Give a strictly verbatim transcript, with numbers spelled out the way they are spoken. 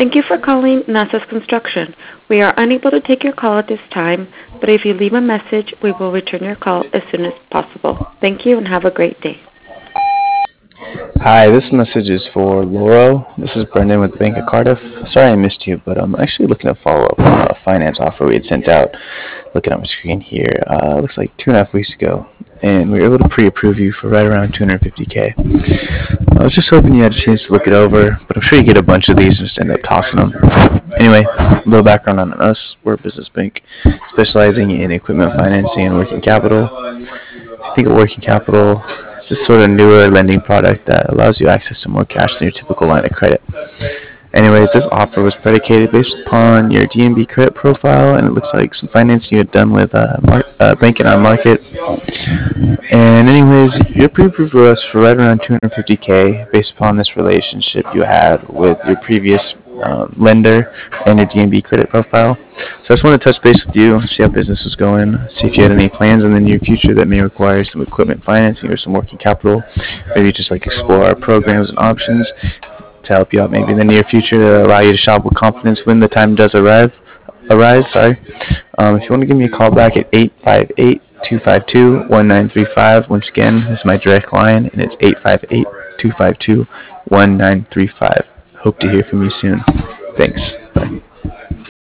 Thank you for calling Nasa's Construction. We are unable to take your call at this time, but if you leave a message, we will return your call as soon as possible. Thank you and have a great day. Hi, this message is for Laurel. This is Brendan with the Bank of Cardiff. Sorry I missed you, but I'm actually looking to follow up on a finance offer we had sent out. Looking at my screen here, uh, looks like two and a half weeks ago, and we were able to pre-approve you for right around two hundred fifty k. I was just hoping you had a chance to look it over, but I'm sure you get a bunch of these and just end up tossing them. Anyway, a little background on us. We're a business bank specializing in equipment financing and working capital. If you think of working capital, it's this sort of newer lending product that allows you access to more cash than your typical line of credit. Anyways, this offer was predicated based upon your D N B credit profile, and it looks like some financing you had done with uh, mar- uh, Banking on Market. And anyways, you're pre-approved for us for right around two hundred fifty k based upon this relationship you had with your previous um, lender and your D N B credit profile. So I just want to touch base with you, see how business is going, see if you had any plans in the near future that may require some equipment financing or some working capital. Maybe just like explore our programs and options to help you out maybe in the near future to allow you to shop with confidence when the time does arrive. Arise, sorry. Um, if you want to give me a call back at eight five eight, two five two, one nine three five, once again, this is my direct line, and it's eight five eight, two five two, one nine three five. Hope to hear from you soon. Thanks. Bye.